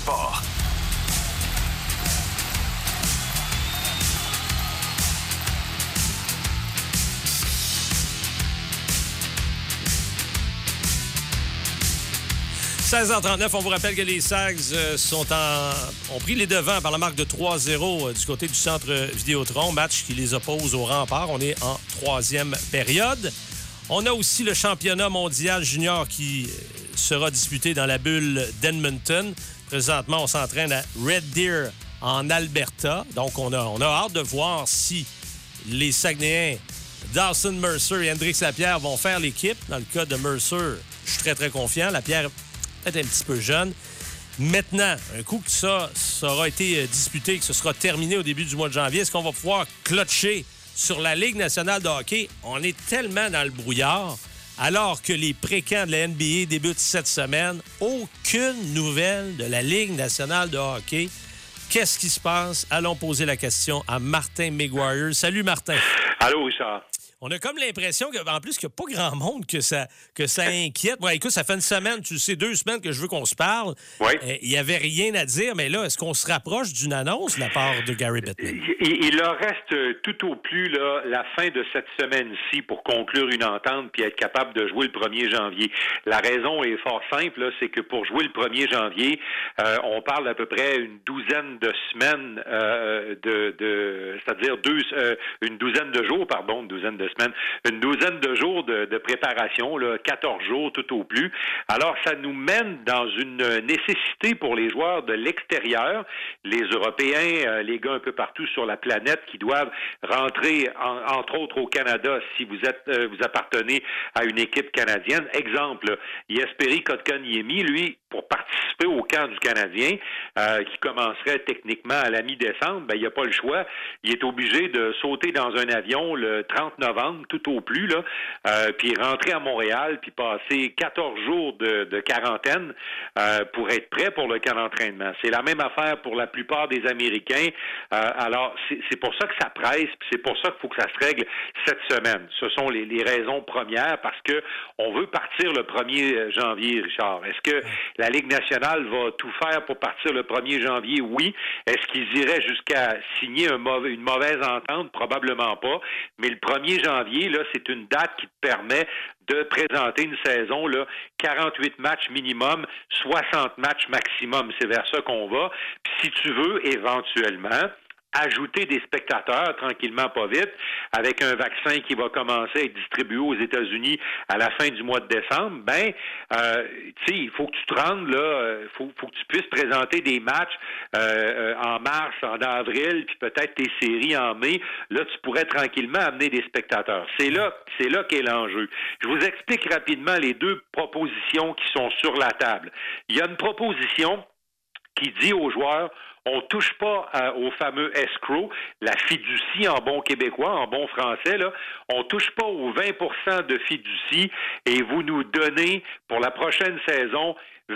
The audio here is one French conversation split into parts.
sport. « 16h39, on vous rappelle que les Sags ont pris les devants par la marque de 3-0 du côté du centre Vidéotron, match qui les oppose au Rempart. On est en troisième période. On a aussi le championnat mondial junior qui sera disputé dans la bulle d'Edmonton. Présentement, on s'entraîne à Red Deer en Alberta. Donc, on a hâte de voir si les Saguenayens Dawson Mercer et Hendrix Lapierre vont faire l'équipe. Dans le cas de Mercer, je suis très, très confiant. Lapierre peut-être un petit peu jeune. Maintenant, un coup que ça aura été disputé, que ce sera terminé au début du mois de janvier, est-ce qu'on va pouvoir clutcher sur la Ligue nationale de hockey? On est tellement dans le brouillard, alors que les pré-camps de la NBA débutent cette semaine. Aucune nouvelle de la Ligue nationale de hockey. Qu'est-ce qui se passe? Allons poser la question à Martin McGuire. Salut, Martin. Allô, Richard. On a comme l'impression qu'en plus, qu'il n'y a pas grand monde que ça inquiète. Bon, écoute, ça fait une semaine, tu sais, 2 semaines que je veux qu'on se parle. Oui. Il n'y avait rien à dire, mais là, est-ce qu'on se rapproche d'une annonce de la part de Gary Bettman? Il leur reste tout au plus là, la fin de cette semaine-ci pour conclure une entente puis être capable de jouer le 1er janvier. La raison est fort simple, là, c'est que pour jouer le 1er janvier, on parle d'à peu près une douzaine de semaines, c'est-à-dire une douzaine de jours, pardon, une douzaine de semaines, une douzaine de jours de préparation, là, 14 jours tout au plus. Alors, ça nous mène dans une nécessité pour les joueurs de l'extérieur, les Européens, les gars un peu partout sur la planète qui doivent rentrer, entre autres au Canada, si vous appartenez à une équipe canadienne. Exemple, Jesperi Kotkaniemi, lui, pour participer au camp du Canadien, qui commencerait techniquement à la mi-décembre, ben, il n'y a pas le choix. Il est obligé de sauter dans un avion le 30 novembre, tout au plus, là, puis rentrer à Montréal, puis passer 14 jours de quarantaine pour être prêt pour le camp d'entraînement. C'est la même affaire pour la plupart des Américains. Alors, c'est pour ça que ça presse, puis c'est pour ça qu'il faut que ça se règle cette semaine. Ce sont les raisons premières, parce que on veut partir le 1er janvier, Richard. Est-ce que la Ligue nationale va tout faire pour partir le 1er janvier? Oui. Est-ce qu'ils iraient jusqu'à signer une mauvaise entente? Probablement pas. Mais le 1er janvier, là, c'est une date qui permet de présenter une saison, là, 48 matchs minimum, 60 matchs maximum. C'est vers ça qu'on va. Puis si tu veux, éventuellement, ajouter des spectateurs tranquillement, pas vite, avec un vaccin qui va commencer à être distribué aux États-Unis à la fin du mois de décembre, ben, tu sais, il faut que tu te rendes là, faut que tu puisses présenter des matchs en mars, en avril, puis peut-être tes séries en mai. Là, tu pourrais tranquillement amener des spectateurs. C'est là qu'est l'enjeu. Je vous explique rapidement les 2 propositions qui sont sur la table. Il y a une proposition qui dit aux joueurs: on touche pas au fameux escrow, la fiducie en bon québécois, en bon français, là. On touche pas aux 20% de fiducie et vous nous donnez pour la prochaine saison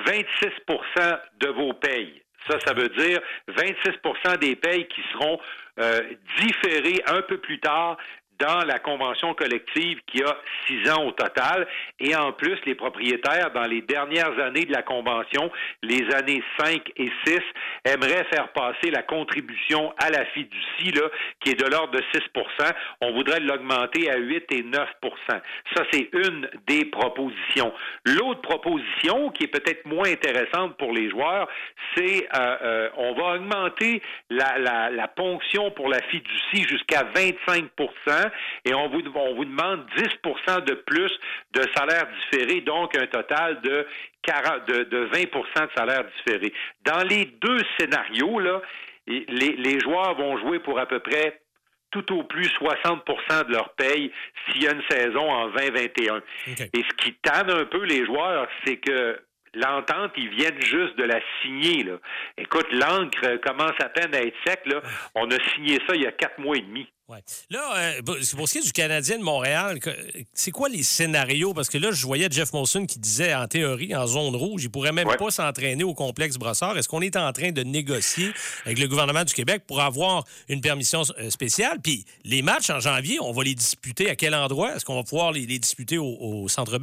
26% de vos payes. Ça veut dire 26% des payes qui seront différées un peu plus tard dans la convention collective qui a 6 ans au total. Et en plus, les propriétaires, dans les dernières années de la convention, les années 5 et 6, aimeraient faire passer la contribution à la fiducie, là, qui est de l'ordre de 6%. On voudrait l'augmenter à 8 et 9%. Ça, c'est une des propositions. L'autre proposition, qui est peut-être moins intéressante pour les joueurs, c'est on va augmenter la ponction pour la fiducie jusqu'à 25%. Et on vous demande 10% de plus de salaire différé, donc un total de 20% de salaire différé. Dans les 2 scénarios, là, les joueurs vont jouer pour à peu près tout au plus 60% de leur paye s'il y a une saison en 2021. Okay. Et ce qui tanne un peu les joueurs, c'est que l'entente, ils viennent juste de la signer, là. Écoute, l'encre commence à peine à être sec, là. On a signé ça il y a 4 mois et demi. Ouais. Là, pour ce qui est du Canadien de Montréal, c'est quoi les scénarios? Parce que là, je voyais Jeff Molson qui disait, en théorie, en zone rouge, il pourrait même pas s'entraîner au complexe Brossard. Est-ce qu'on est en train de négocier avec le gouvernement du Québec pour avoir une permission spéciale? Puis les matchs en janvier, on va les disputer à quel endroit? Est-ce qu'on va pouvoir les disputer au Centre Bell?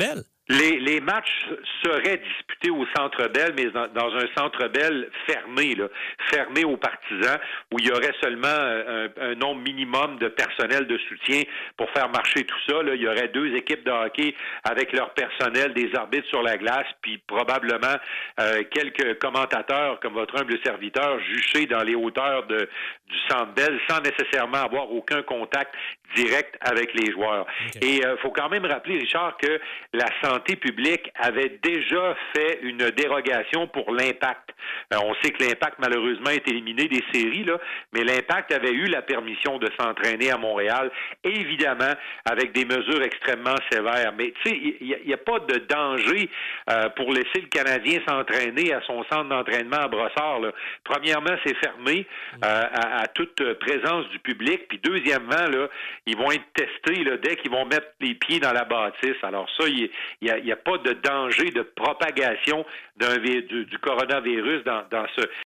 Les matchs seraient disputés au Centre Bell, mais dans un Centre Bell fermé, fermé aux partisans, où il y aurait seulement un nombre minimum de personnel de soutien pour faire marcher tout ça. Là. Il y aurait 2 équipes de hockey avec leur personnel, des arbitres sur la glace, puis probablement quelques commentateurs, comme votre humble serviteur, juchés dans les hauteurs du Centre Bell, sans nécessairement avoir aucun contact direct avec les joueurs. Okay. Et faut quand même rappeler, Richard, que la santé publique avait déjà fait une dérogation pour l'Impact. On sait que l'Impact, malheureusement, est éliminé des séries, là, mais l'Impact avait eu la permission de s'entraîner à Montréal, évidemment, avec des mesures extrêmement sévères. Mais tu sais, il n'y a pas de danger pour laisser le Canadien s'entraîner à son centre d'entraînement à Brossard. Là. Premièrement, c'est fermé à toute présence du public. Puis deuxièmement, là, ils vont être testés là, dès qu'ils vont mettre les pieds dans la bâtisse. Alors ça, il n'y a pas de danger de propagation du coronavirus dans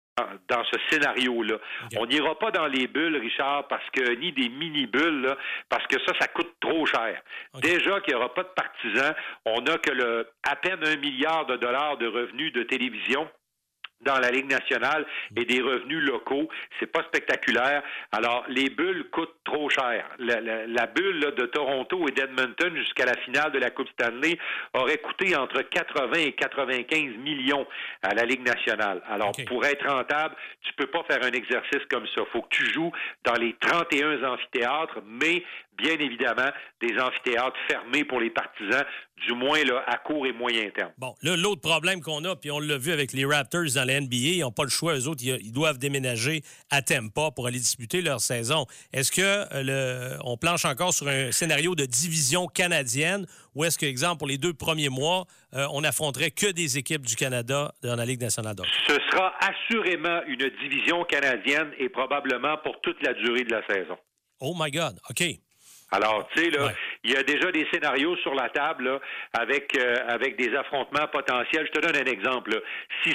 ce scénario-là. Okay. On n'ira pas dans les bulles, Richard, ni des mini-bulles, là, parce que ça coûte trop cher. Okay. Déjà qu'il n'y aura pas de partisans, on n'a que à peine $1 milliard de revenus de télévision dans la Ligue nationale et des revenus locaux. C'est pas spectaculaire. Alors, les bulles coûtent trop cher. La bulle là, de Toronto et d'Edmonton jusqu'à la finale de la Coupe Stanley aurait coûté entre 80 et 95 millions à la Ligue nationale. Alors, okay. Pour être rentable, tu peux pas faire un exercice comme ça. Faut que tu joues dans les 31 amphithéâtres, mais bien évidemment, des amphithéâtres fermés pour les partisans, du moins là, à court et moyen terme. Bon, là, l'autre problème qu'on a, puis on l'a vu avec les Raptors dans la NBA, ils n'ont pas le choix, eux autres, ils doivent déménager à Tampa pour aller disputer leur saison. Est-ce que on planche encore sur un scénario de division canadienne ou est-ce que, exemple, pour les 2 premiers mois, on affronterait que des équipes du Canada dans la Ligue nationale d'hockey? Ce sera assurément une division canadienne et probablement pour toute la durée de la saison. Oh my God, OK. Alors, tu sais, là, il y a déjà des scénarios sur la table là, avec des affrontements potentiels. Je te donne un exemple. Là. Si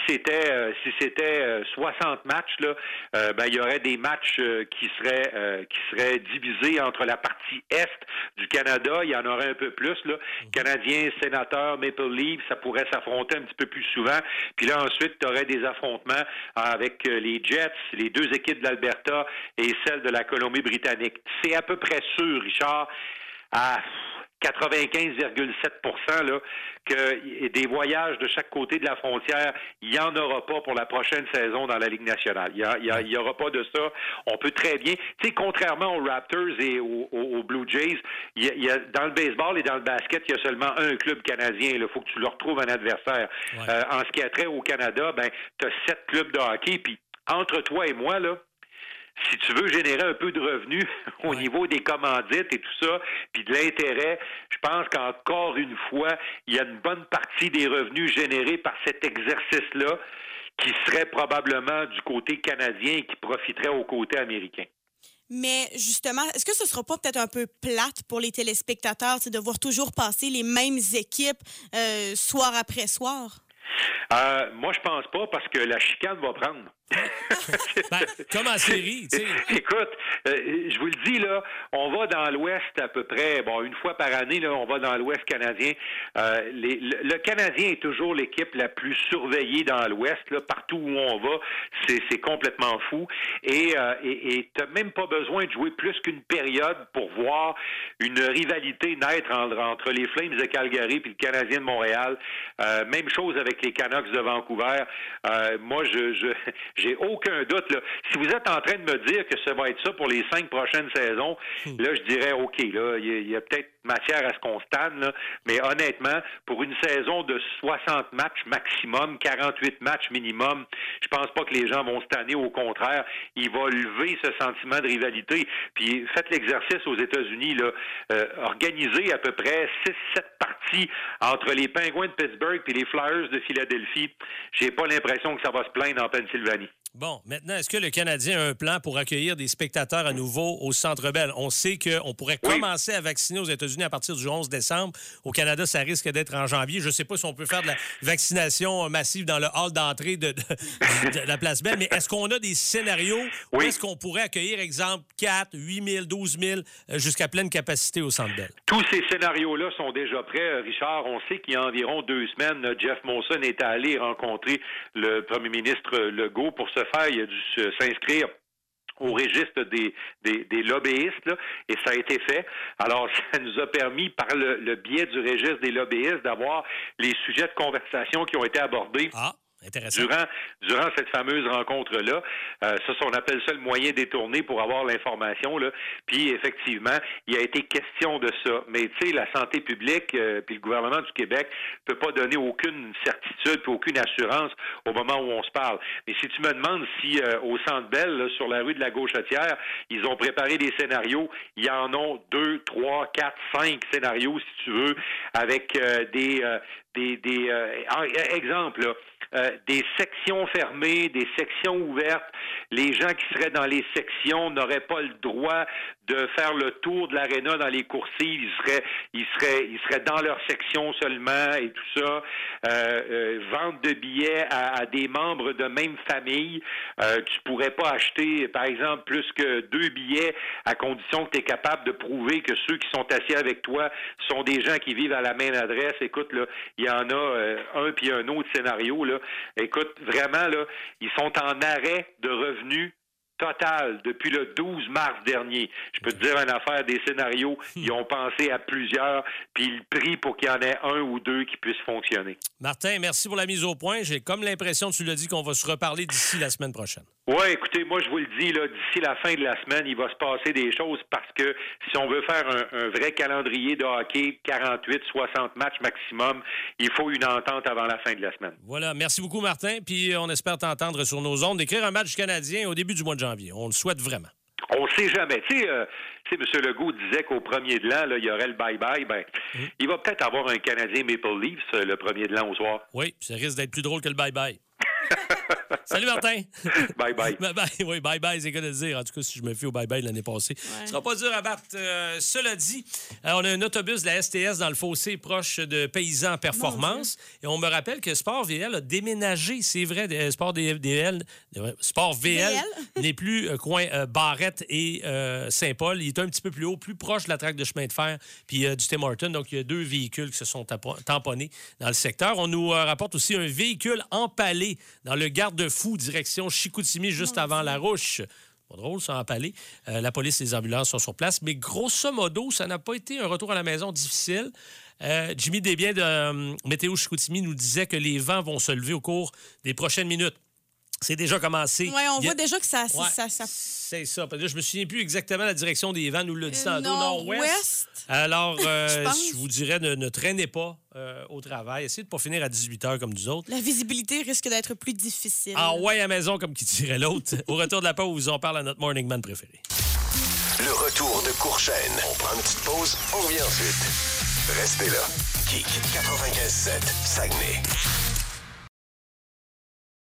c'était 60 matchs, là, il y aurait des matchs qui seraient divisés entre la partie Est du Canada. Il y en aurait un peu plus. Là. Canadiens, Sénateurs, Maple Leafs, ça pourrait s'affronter un petit peu plus souvent. Puis là, ensuite, tu aurais des affrontements avec les Jets, les 2 équipes de l'Alberta et celles de la Colombie-Britannique. C'est à peu près sûr, Richard, à 95,7% là, que des voyages de chaque côté de la frontière, il n'y en aura pas pour la prochaine saison dans la Ligue nationale. Il y aura pas de ça. On peut très bien... Tu sais, contrairement aux Raptors et aux Blue Jays, dans le baseball et dans le basket, il y a seulement un club canadien. Il faut que tu leur trouves un adversaire. Ouais. En ce qui a trait au Canada, tu as 7 clubs de hockey, puis entre toi et moi, là, si tu veux générer un peu de revenus au niveau des commandites et tout ça, puis de l'intérêt, je pense qu'encore une fois, il y a une bonne partie des revenus générés par cet exercice-là qui serait probablement du côté canadien et qui profiterait au côté américain. Mais justement, est-ce que ce ne sera pas peut-être un peu plate pour les téléspectateurs de voir toujours passer les mêmes équipes soir après soir? Moi, je pense pas parce que la chicane va prendre. Comme en série, tu sais. Écoute, je vous le dis, là, on va dans l'Ouest à peu près, une fois par année, là, on va dans l'Ouest canadien. Le Canadien est toujours l'équipe la plus surveillée dans l'Ouest, là, partout où on va, c'est complètement fou. Et t'as même pas besoin de jouer plus qu'une période pour voir une rivalité naître entre les Flames de Calgary et le Canadien de Montréal. Même chose avec les Canucks de Vancouver. Moi, j'ai aucun doute. Là. Si vous êtes en train de me dire que ça va être ça pour les 5 prochaines saisons, là, je dirais OK, là, il y a peut-être matière à ce qu'on se tanne, là, mais honnêtement, pour une saison de 60 matchs maximum, 48 matchs minimum, je pense pas que les gens vont se tanner. Au contraire, il va lever ce sentiment de rivalité. Puis faites l'exercice aux États-Unis, là, organisez à peu près 6-7 parties entre les Penguins de Pittsburgh et les Flyers de Philadelphie. J'ai pas l'impression que ça va se plaindre en Pennsylvanie. Bon, maintenant, est-ce que le Canadien a un plan pour accueillir des spectateurs à nouveau au Centre Bell? On sait qu'on pourrait commencer à vacciner aux États-Unis à partir du 11 décembre. Au Canada, ça risque d'être en janvier. Je ne sais pas si on peut faire de la vaccination massive dans le hall d'entrée de la Place Bell, mais est-ce qu'on a des scénarios où est-ce qu'on pourrait accueillir, exemple, 4, 8 000, 12 000 jusqu'à pleine capacité au Centre Bell? Tous ces scénarios-là sont déjà prêts, Richard. On sait qu'il y a environ 2 semaines, Jeff Molson est allé rencontrer le premier ministre Legault. Pour ce faire, il a dû s'inscrire au registre des lobbyistes, là, et ça a été fait. Alors, ça nous a permis, par le biais du registre des lobbyistes, d'avoir les sujets de conversation qui ont été abordés. Intéressant. Durant cette fameuse rencontre-là, ça, on appelle ça le moyen détourné pour avoir l'information, là. Puis, effectivement, il a été question de ça. Mais, tu sais, la santé publique, puis le gouvernement du Québec peut pas donner aucune certitude puis aucune assurance au moment où on se parle. Mais si tu me demandes si au Centre Bell, là, sur la rue de la Gauchetière, ils ont préparé des scénarios, il y en a 2, 3, 4, 5 scénarios, si tu veux, avec exemple, là, des sections fermées, des sections ouvertes. Les gens qui seraient dans les sections n'auraient pas le droit de faire le tour de l'aréna dans les coursives. Ils seraient dans leur section seulement et tout ça. Vente de billets à des membres de même famille. Tu pourrais pas acheter, par exemple, plus que 2 billets à condition que tu es capable de prouver que ceux qui sont assis avec toi sont des gens qui vivent à la même adresse. Écoute, là, il y en a un puis un autre scénario, là. Écoute, vraiment, là, ils sont en arrêt de revenus total depuis le 12 mars dernier. Je peux te dire une affaire, des scénarios, ils ont pensé à plusieurs, puis ils prient pour qu'il y en ait 1 ou 2 qui puissent fonctionner. Martin, merci pour la mise au point. J'ai comme l'impression, tu l'as dit, qu'on va se reparler d'ici la semaine prochaine. Oui, écoutez, moi je vous le dis, là, d'ici la fin de la semaine, il va se passer des choses parce que si on veut faire un vrai calendrier de hockey, 48, 60 matchs maximum, il faut une entente avant la fin de la semaine. Voilà, merci beaucoup Martin, puis on espère t'entendre sur nos ondes, d'écrire un match canadien au début du mois de janvier. On le souhaite vraiment. On ne sait jamais. Tu sais, M. Legault disait qu'au premier de l'an, là, il y aurait le bye-bye. Il va peut-être avoir un Canadien Maple Leafs le premier de l'an au soir. Oui, ça risque d'être plus drôle que le bye-bye. Salut Martin! Bye-bye. Bye-bye, oui, bye-bye, c'est quoi de dire. En tout cas, si je me fie au bye-bye de l'année passée. Ce sera pas dur à battre. Cela dit, on a un autobus de la STS dans le fossé proche de Paysans Performance. Et on me rappelle que Sport VL a déménagé, c'est vrai, Sport VL n'est plus coin Barrette et Saint-Paul. Il est un petit peu plus haut, plus proche de la traque de chemin de fer puis du Tim Hortons. Donc, il y a 2 véhicules qui se sont tamponnés dans le secteur. On nous rapporte aussi un véhicule empalé dans le garde-fou direction Chicoutimi juste avant Larouche. Pas drôle, ça, empalé. La police et les ambulances sont sur place. Mais grosso modo, ça n'a pas été un retour à la maison difficile. Jimmy Desbiens de Météo Chicoutimi nous disait que les vents vont se lever au cours des prochaines minutes. C'est déjà commencé. Oui, on voit déjà que ça... C'est ça. Là, je me souviens plus exactement la direction des vents. Nous l'a dit tantôt, nord-ouest. Alors, je vous dirais, ne traînez pas au travail. Essayez de ne pas finir à 18h comme nous autres. La visibilité risque d'être plus difficile. Ah ouais, à la maison, comme qui dirait l'autre. Au retour de la pause, on parle à notre morning man préféré. Le retour de Courchaine. On prend une petite pause, on revient ensuite. Restez là. Kick 95.7, Saguenay.